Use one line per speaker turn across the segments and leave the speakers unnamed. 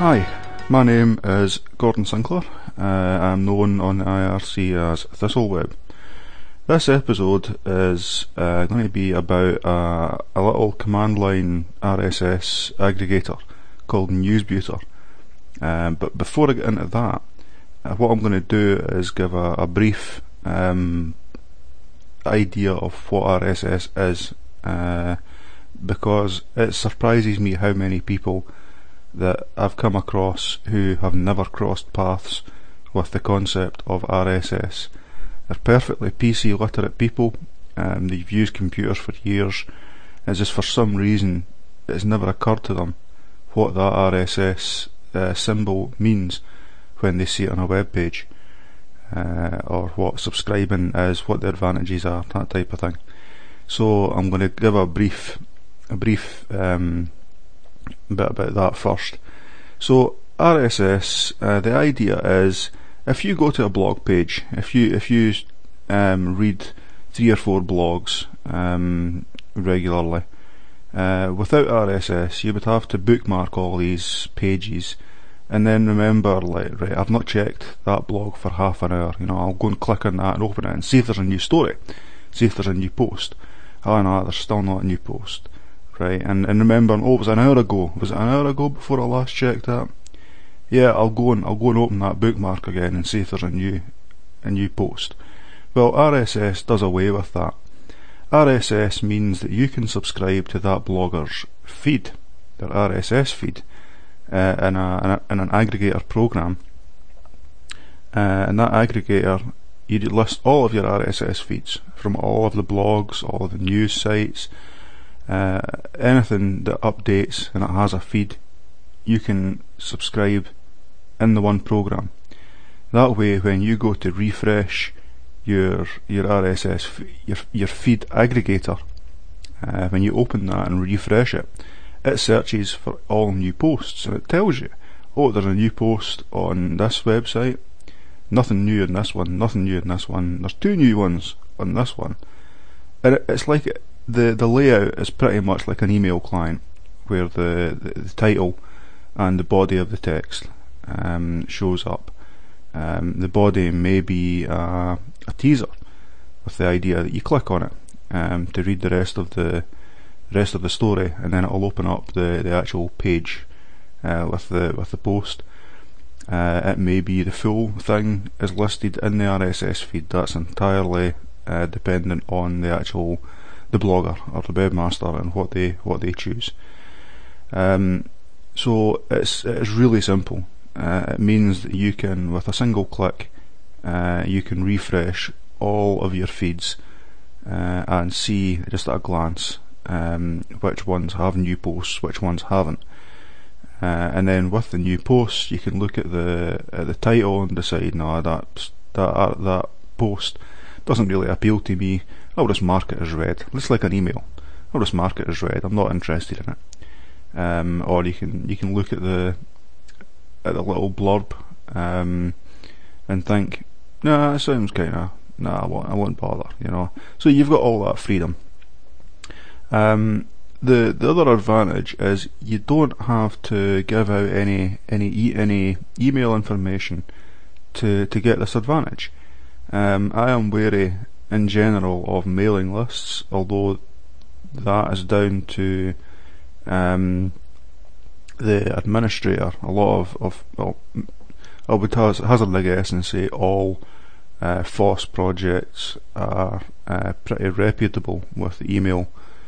Hi, my name is Gordon Sinclair. I'm known on the IRC as Thistleweb. This episode is going to be about a little command line RSS aggregator called Newsbuter. But before I get into that, what I'm going to do is give a brief idea of what RSS is, because it surprises me how many people that I've come across who have never crossed paths with the concept of RSS. They're perfectly PC literate people, they've used computers for years. It's just for some reason it's never occurred to them what that RSS symbol means when they see it on a web page, or what subscribing is, what the advantages are, that type of thing. So I'm going to give a brief bit about that first. So RSS, the idea is, if you go to a blog page, if you read 3 or 4 blogs regularly, without RSS you would have to bookmark all these pages and then remember, like, right, I've not checked that blog for half an hour, I'll go and click on that and open it and see if there's a new story, see if there's a new post. Oh no, there's still not a new post. Right, and remembering, it was an hour ago. Was it an hour ago before I last checked that? Yeah, I'll go and open that bookmark again and see if there's a new post. Well, RSS does away with that. RSS means that you can subscribe to that blogger's feed, their RSS feed, in an aggregator program. And that aggregator, you list all of your RSS feeds from all of the blogs, all of the news sites. Anything that updates and it has a feed, you can subscribe in the one program. That way, when you go to refresh your RSS your feed aggregator, when you open that and refresh it, it searches for all new posts and it tells you, oh, there's a new post on this website, nothing new in this one, nothing new in this one, there's 2 new ones on this one. And it's like the layout is pretty much like an email client, where the title and the body of the text shows up. The body may be a teaser, with the idea that you click on it to read the rest of the story, and then it'll open up the actual page with the post. It may be the full thing is listed in the RSS feed. That's entirely dependent on the blogger or the webmaster and what they choose. So it's really simple. It means that you can, with a single click, you can refresh all of your feeds and see just at a glance which ones have new posts, which ones haven't. And then with the new posts, you can look at the title and decide, no, that post doesn't really appeal to me, I'll just mark it as read. It's like an email. I'll just mark it as read. I'm not interested in it. Or you can look at the little blurb and think, nah, it sounds kinda, nah, I won't bother. So you've got all that freedom. The other advantage is you don't have to give out any email information to get this advantage. I am wary in general of mailing lists, although that is down to the administrator. A lot of I would hazard a guess and say all FOSS projects are pretty reputable with email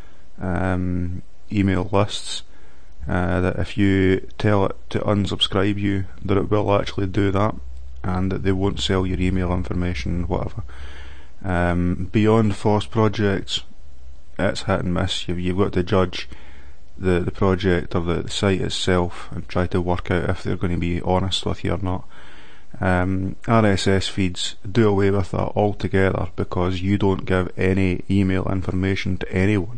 lists, that if you tell it to unsubscribe you, that it will actually do that, and that they won't sell your email information, whatever. Beyond FOSS projects, it's hit and miss. You've got to judge the project or the site itself and try to work out if they're going to be honest with you or not. RSS feeds do away with that altogether because you don't give any email information to anyone.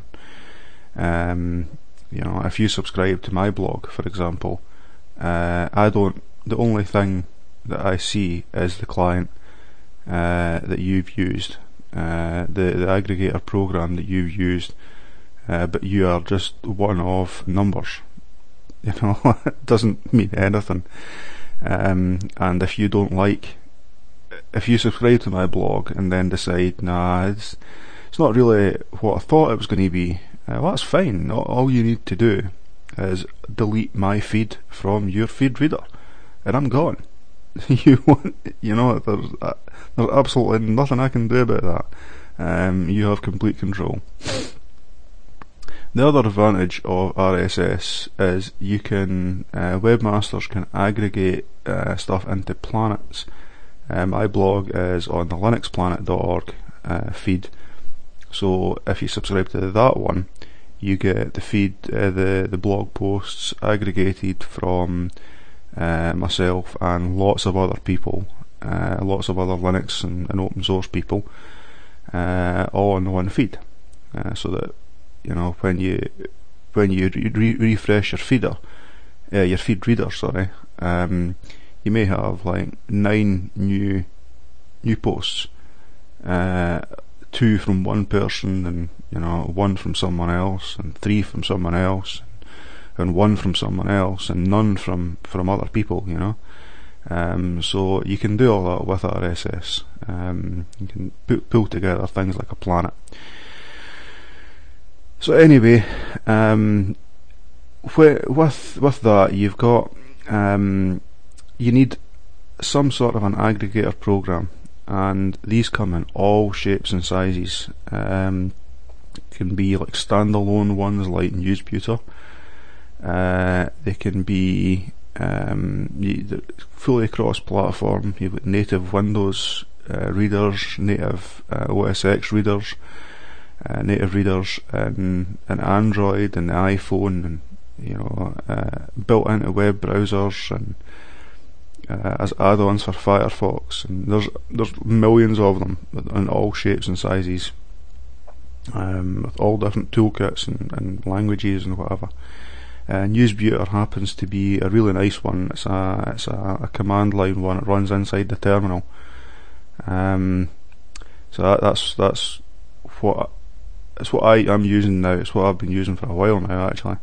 If you subscribe to my blog, for example, the only thing that I see is the client that you've used, the aggregator program that you've used, but you are just one of numbers. It doesn't mean anything. And if you don't like, if you subscribe to my blog and then decide, nah, it's not really what I thought it was going to be, well, that's fine. All you need to do is delete my feed from your feed reader, and I'm gone. There's absolutely nothing I can do about that. You have complete control. The other advantage of RSS is you can, webmasters can aggregate stuff into planets. My blog is on the linuxplanet.org feed, so if you subscribe to that one, you get the feed, the blog posts aggregated from myself and lots of other people, lots of other Linux and open source people, all in one feed, so that when you refresh your feed reader, you may have like 9 new posts, 2 from one person, and 1 from someone else, and 3 from someone else, and 1 from someone else, and none from other people. So you can do all that with RSS. You can pull together things like a planet. So anyway, with that, you've got you need some sort of an aggregator program, and these come in all shapes and sizes. Can be like standalone ones like Newsbuter. They can be fully cross-platform. You've got native Windows readers, native OS X readers, native readers in Android and the iPhone, and built into web browsers, and as add-ons for Firefox, and there's millions of them in all shapes and sizes, with all different toolkits and languages and whatever. Newsbuter happens to be a really nice one. It's a command line one. It runs inside the terminal. So that's what I am using now. It's what I've been using for a while now, actually.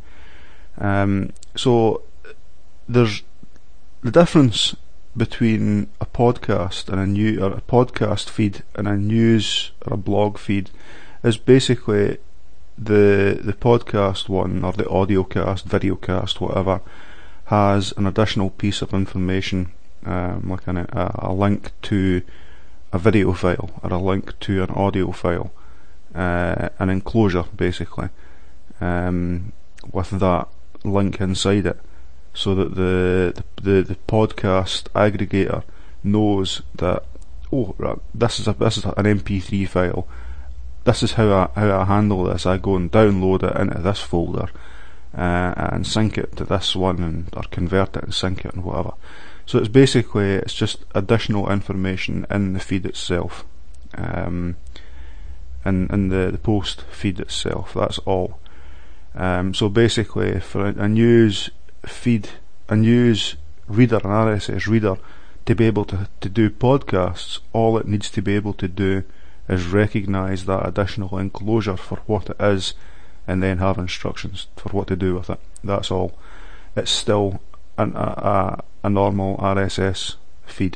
So there's the difference between a podcast and a podcast feed and a news or a blog feed is basically the podcast one, or the audiocast, videocast, whatever, has an additional piece of information, like a link to a video file or a link to an audio file, an enclosure basically, with that link inside it, so that the podcast aggregator knows that, oh, right, this is an MP3 file. This is how I handle this. I go and download it into this folder, and sync it to this one, or convert it and sync it and whatever. So it's just additional information in the feed itself, in the post feed itself. That's all. So basically, for a news feed, a news reader, an RSS reader, to be able to do podcasts, all it needs to be able to do is recognise that additional enclosure for what it is, and then have instructions for what to do with it. That's all. It's still a normal RSS feed.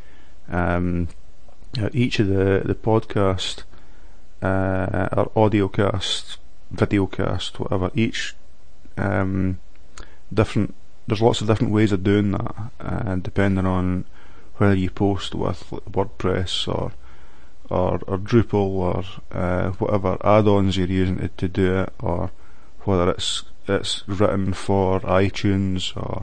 Each of the podcast, or audiocast, videocast, whatever, each different. There's lots of different ways of doing that, depending on whether you post with WordPress or Drupal, or whatever add-ons you're using to do it, or whether it's written for iTunes or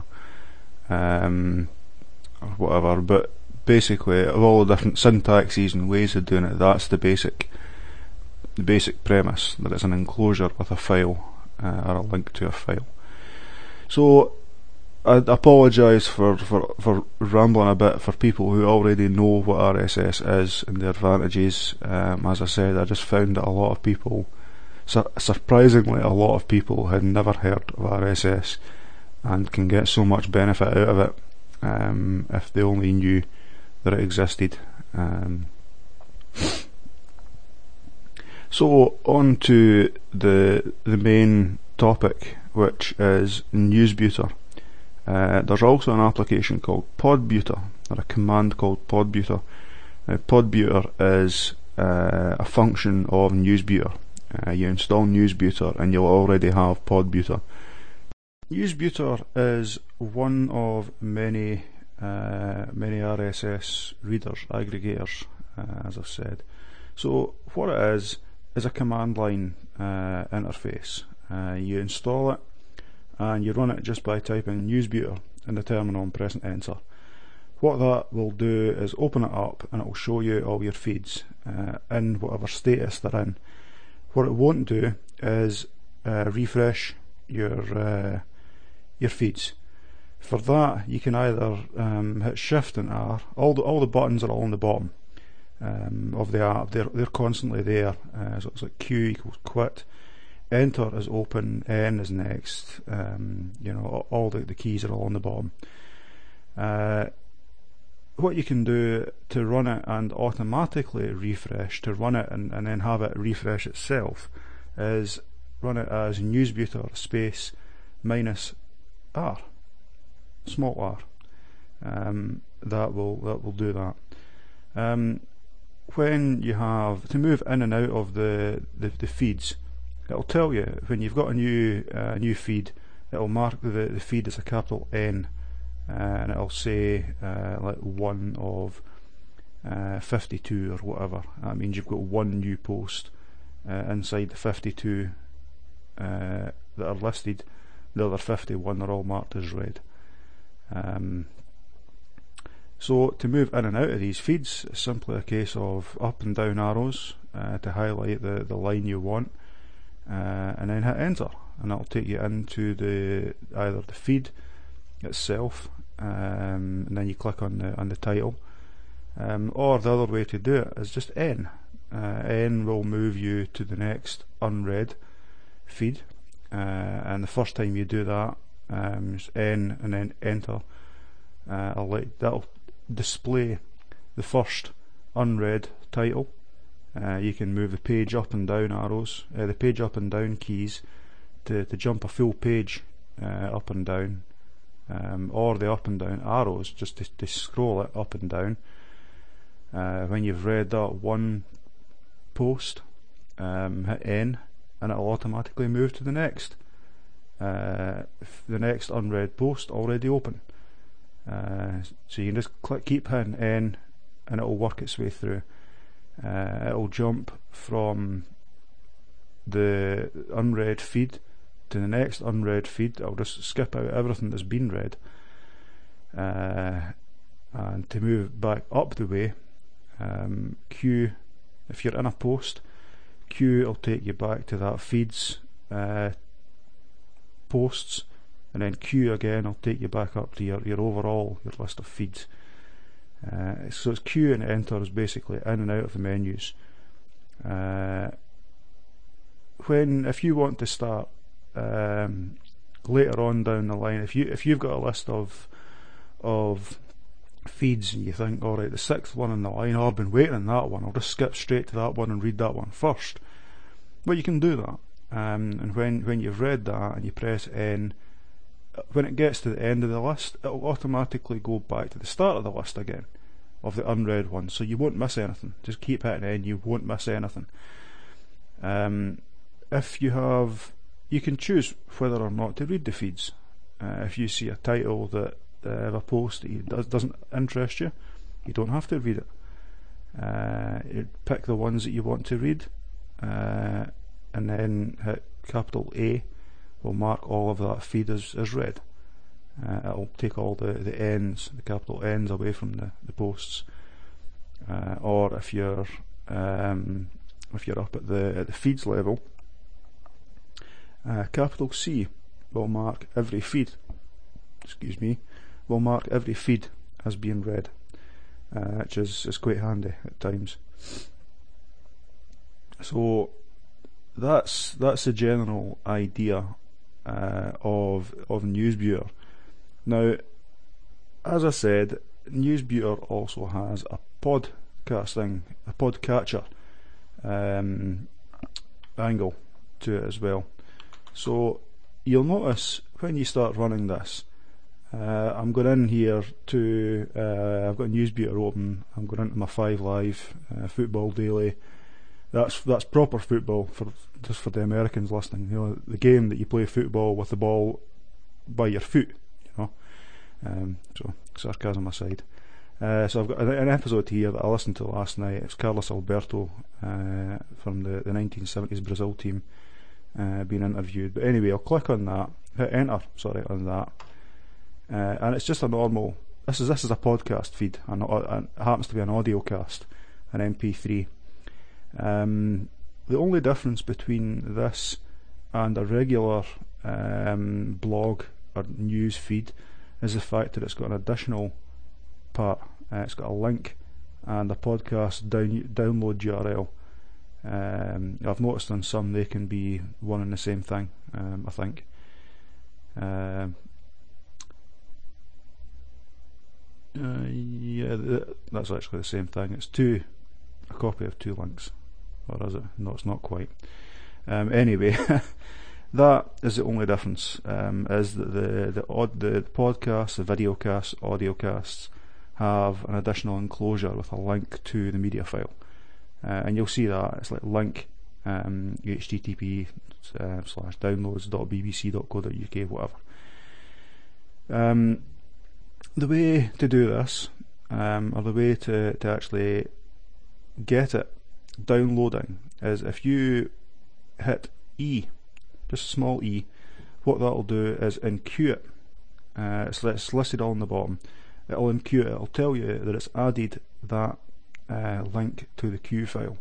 whatever. But basically, of all the different syntaxes and ways of doing it, that's the basic premise, that it's an enclosure with a file, or a link to a file. So I apologise for rambling a bit for people who already know what RSS is and the advantages. As I said, I just found that a lot of people, surprisingly a lot of people, had never heard of RSS and can get so much benefit out of it, if they only knew that it existed. So on to the main topic which is Newsbuter. There's also an application called Podbuter, or a command called Podbuter. Now, Podbuter is a function of Newsbuter. You install Newsbuter and you'll already have Podbuter. Newsbuter is one of many RSS readers, aggregators, as I've said. So what it is a command line interface. You install it and you run it just by typing Newsbuter in the terminal and pressing enter. What that will do is open it up and it will show you all your feeds in whatever status they're in. What it won't do is refresh your feeds. For that, you can either hit Shift and R. All the buttons are all on the bottom of the app. They're constantly there. So it's like Q equals quit. Enter is open. N is next. All the keys are all on the bottom. What you can do to run it and automatically refresh, to run it and then have it refresh itself, is run it as Newsbuter space minus R, small r. That will do that. When you have to move in and out of the feeds, it'll tell you when you've got a new feed. It'll mark the feed as a capital N, and it'll say like 1 of 52 or whatever. That means you've got one new post inside the 52 that are listed. The other 51 are all marked as red. So to move in and out of these feeds, it's simply a case of up and down arrows to highlight the line you want, and then hit enter, and that'll take you into either the feed itself, and then you click on the title, or the other way to do it is just N. N will move you to the next unread feed, and the first time you do that, just N and then enter. That'll display the first unread title. You can move the page up and down arrows, the page up and down keys to jump a full page up and down, or the up and down arrows just to scroll it up and down. When you've read that one post, hit N and it'll automatically move to the next unread post already open. So you can just keep hitting N and it'll work its way through. It'll jump from the unread feed to the next unread feed. It'll just skip out everything that's been read, and to move back up the way, Q, if you're in a post, Q will take you back to that feed's posts, and then Q again will take you back up to your list of feeds. So it's Q and enter is basically in and out of the menus. If you want to start later on down the line, if you've got a list of feeds and you think, alright, the 6th one in the line, I've been waiting on that one, I'll just skip straight to that one and read that one first. Well, you can do that, and when you've read that and you press N, when it gets to the end of the list, it'll automatically go back to the start of the list again of the unread ones, so you won't miss anything. Just keep hitting N, you won't miss anything. If you can choose whether or not to read the feeds. If you see a title that of a post that doesn't interest you, you don't have to read it. You pick the ones that you want to read, and then hit capital A will mark all of that feed as read. It'll take all the N's, the capital N's, away from the posts. Or if you're up at the feeds level, capital C will mark every feed. Will mark every feed as being read, which is quite handy at times. So that's the general idea of Newsbuter. Now, as I said, Newsbuter also has a podcatcher angle to it as well. So you'll notice when you start running this, I'm going in here to, I've got Newsbeater open, I'm going into my 5 Live, Football Daily. That's proper football, just for the Americans listening. You know, the game that you play football with the ball by your foot. You know, so sarcasm aside. So I've got an episode here that I listened to last night. It's Carlos Alberto from the 1970s Brazil team being interviewed. But anyway, I'll click on that, hit enter, on that, and it's just a normal. This is a podcast feed, and it happens to be an audio cast, an MP3. The only difference between this and a regular blog or news feed is the fact that it's got an additional part. It's got a link and a podcast download URL. I've noticed on some they can be one and the same thing, I think. Yeah, that's actually the same thing. It's a copy of 2 links. Or is it? No, it's not quite. Anyway, that is the only difference. Is that the podcasts, the videocasts, audiocasts have an additional enclosure with a link to the media file, and you'll see that it's like link http://downloads.bbc.co.uk, whatever. The way to do this, or the way to actually get it downloading, is if you hit E, just a small E, what that'll do is enqueue it. It's listed all on the bottom. It'll enqueue it. It'll tell you that it's added that link to the queue file.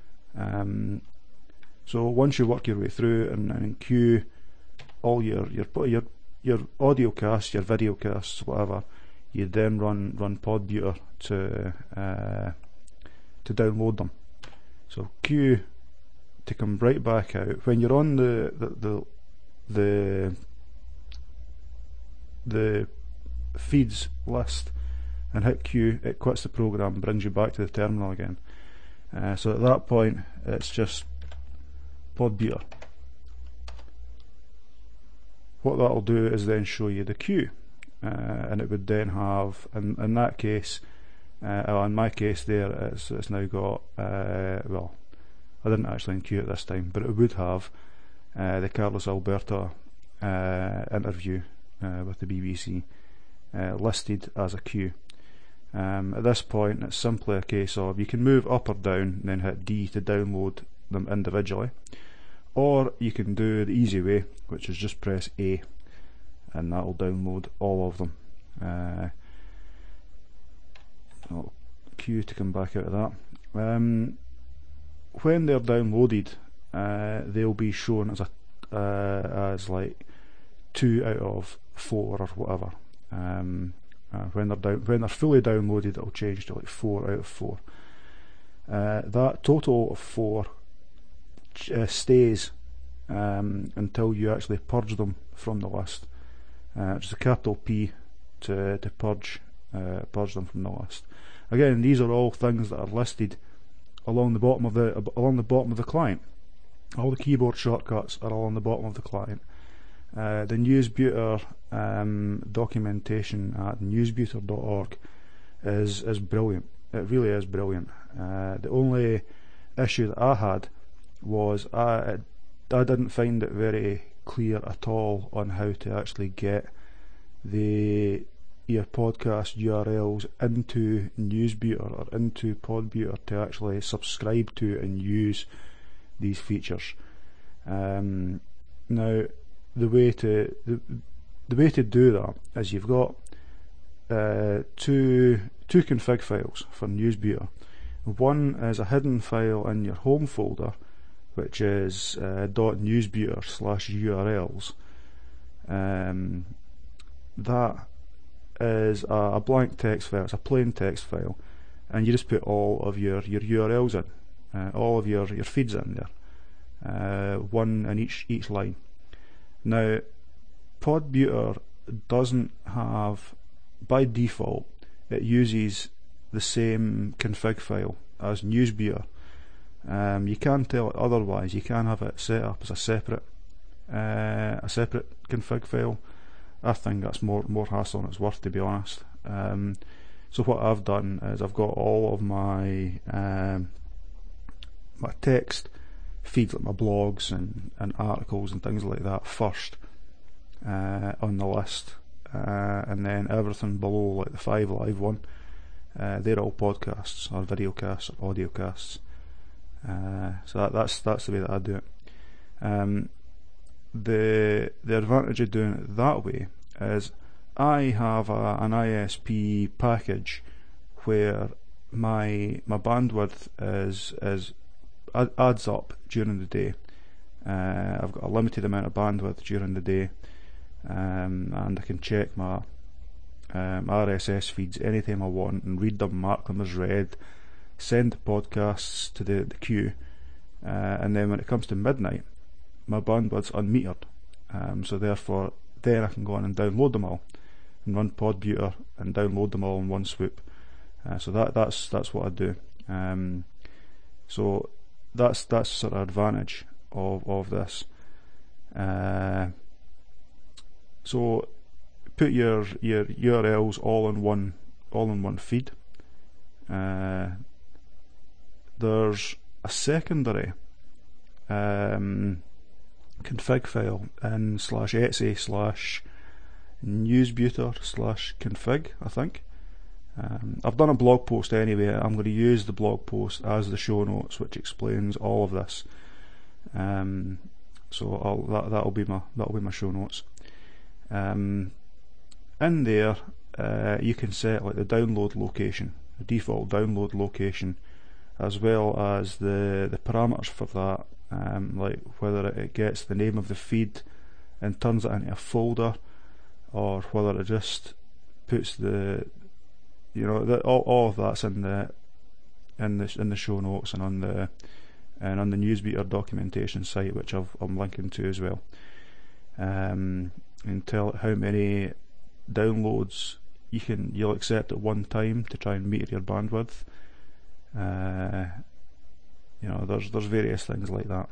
So once you work your way through and enqueue all your audio casts, your video casts, whatever, you then run Podbuter to download them. So queue to come right back out when you're on the feeds list and hit queue. It quits the program, brings you back to the terminal again. So at that point, it's just Podbuter. What that'll do is then show you the queue, and it would then have, in that case, in my case there, it's now got, well, I didn't actually enqueue it this time, but it would have the Carlos Alberto interview with the BBC listed as a queue. At this point, it's simply a case of, you can move up or down and then hit D to download them individually, or you can do the easy way, which is just press A, and that'll download all of them. I'll queue to come back out of that. When they're downloaded, they'll be shown as like 2 out of 4 or whatever. When they're fully downloaded, it'll change to like 4 out of 4. That total of 4 stays until you actually purge them from the list. Just a capital P to purge them from the list. Again, these are all things that are listed along the bottom of the client. All the keyboard shortcuts are all on the bottom of the client. The Newsbeater documentation at newsbeater.org is brilliant. It really is brilliant. The only issue that I had was I didn't find it very clear at all on how to actually get your podcast URLs into Newsbeater or into Podbuter to actually subscribe to and use these features. Now, the way to do that is you've got two config files for Newsbeater. One is a hidden file in your home folder, which is .newsbeater/urls. That is a blank text file. It's a plain text file, and you just put all of your URLs in, all of your feeds in there, one in each line. Now, Podbuter doesn't have, by default, it uses the same config file as Newsbeater. You can tell it otherwise. You can have it set up as a separate a separate config file. I think that's more hassle than it's worth, to be honest. So what I've done is I've got all of my my text feeds, like my blogs and articles and things like that, first on the list, and then everything below, like the 5 Live one, they're all podcasts or videocasts or audiocasts. So that's the way that I do it. The advantage of doing it that way is I have an ISP package where my bandwidth is adds up during the day. I've got a limited amount of bandwidth during the day, and I can check my RSS feeds anytime I want and read them, mark them as read, send the podcasts to the queue, and then when it comes to midnight, my bandwidth's unmetered, so therefore then I can go on and download them all and run Podbuter and download them all in one swoop. So that's what I do. So that's sort of advantage of this. So put your URLs all in one feed. There's a secondary config file in /etc/newsbuter/config, I think. I've done a blog post anyway. I'm going to use the blog post as the show notes, which explains all of this. So that'll be my show notes. In there, you can set like the download location, the default download location, as well as the parameters for that, like whether it gets the name of the feed and turns it into a folder, or whether it just puts all of that's in the show notes and on the Newsbeater documentation site, which I'm linking to as well. And tell it how many downloads you'll accept at one time to try and meter your bandwidth. There's various things like that,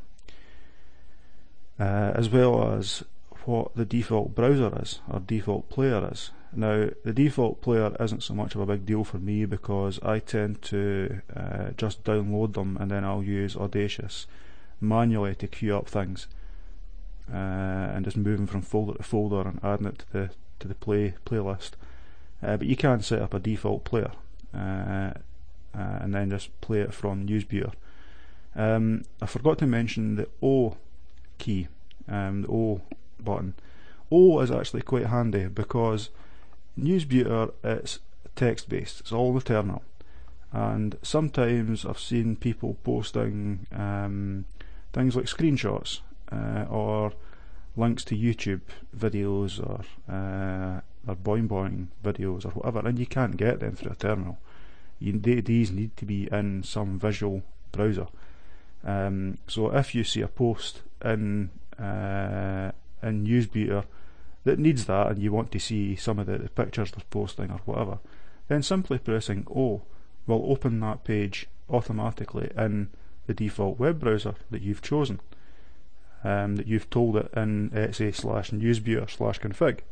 as well as what the default browser is or default player is. Now, the default player isn't so much of a big deal for me because I tend to just download them and then I'll use Audacious manually to queue up things, and just moving from folder to folder and adding it to the playlist. But you can set up a default player and then just play it from Newsbeater. I forgot to mention the O key, the O button. O is actually quite handy because Newsbeater, it's text based, it's all the terminal, and sometimes I've seen people posting things like screenshots or links to YouTube videos or Boing Boing videos or whatever, and you can't get them through a terminal. These need to be in some visual browser. So if you see a post in Newsbeater that needs that, and you want to see some of the pictures they're posting or whatever, then simply pressing O will open that page automatically in the default web browser that you've chosen, that you've told it in etc/newsbeater/config.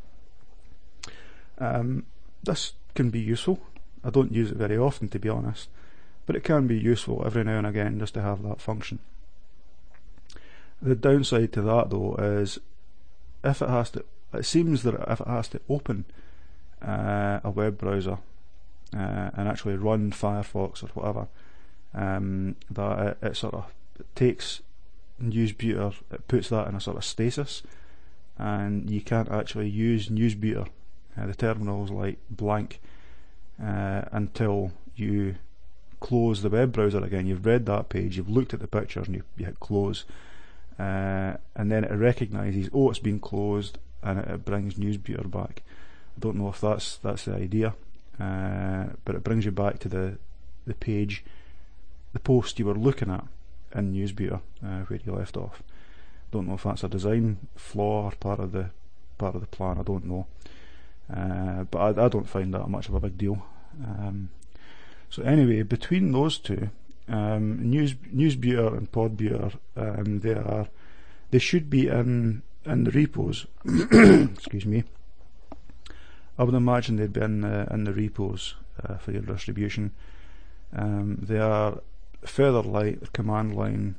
This can be useful. I don't use it very often, to be honest, but it can be useful every now and again just to have that function. The downside to that, though, is it seems that if it has to open a web browser and actually run Firefox or whatever, that it sort of takes Newsbeater, it puts that in a sort of stasis, and you can't actually use Newsbeater. The terminal's like blank until you close the web browser again. You've read that page, you've looked at the pictures, and you hit close, and then it recognises, it's been closed, and it brings Newsbeater back. I don't know if that's the idea, but it brings you back to the page, the post you were looking at in Newsbeater, where you left off. Don't know if that's a design flaw or part of the plan. I don't know, but I don't find that much of a big deal. So anyway, between those two, Newsbeater and Podbuter, they are they should be in the repos. Excuse me. I would imagine they'd be in the repos for your distribution. They are feather light. The command line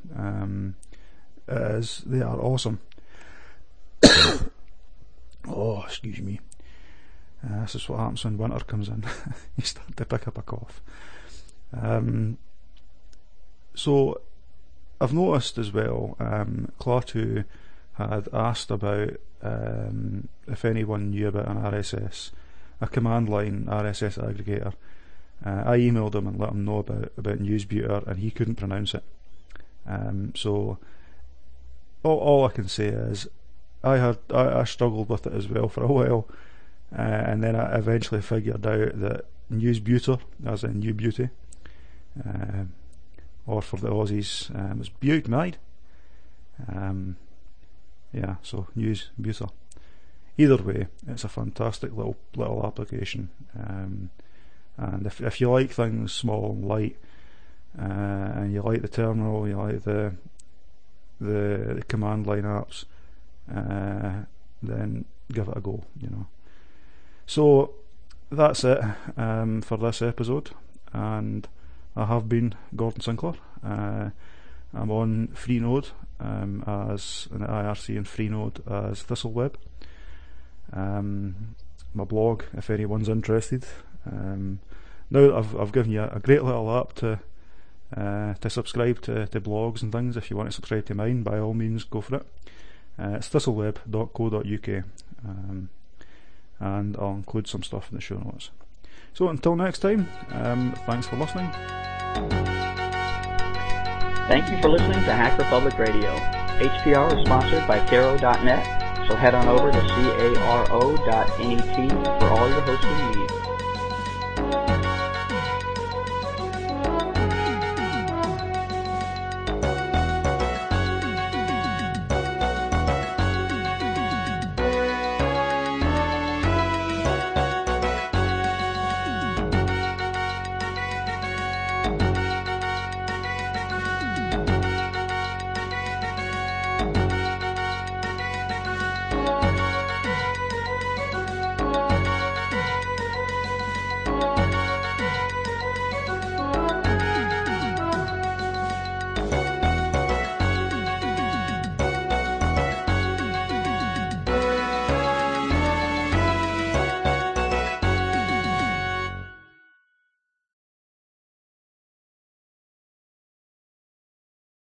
they are awesome. Oh, excuse me. This is what happens when winter comes in. You start to pick up a cough. So I've noticed as well, Klaatu had asked about if anyone knew about an RSS, a command line RSS aggregator. I emailed him and let him know about Newsbuter, and he couldn't pronounce it. So all I can say is I struggled with it as well for a while, and then I eventually figured out that Newsbuter, as in New Beauty, or for the Aussies, was Butte made. Yeah, so Newsbuter. Either way, it's a fantastic little application, and if you like things small and light, and you like the terminal, you like the command line apps, then give it a go, you know. So that's it for this episode, and I have been Gordon Sinclair. I'm on Freenode as an IRC, and Freenode as Thistleweb. My blog, if anyone's interested. Now that I've given you a great little app to subscribe to blogs and things, if you want to subscribe to mine, by all means go for it. It's thistleweb.co.uk, and I'll include some stuff in the show notes. So until next time, thanks for listening.
Thank you for listening to Hack Republic Radio. HPR is sponsored by Caro.net, so head on over to caro.net for all your hosting needs.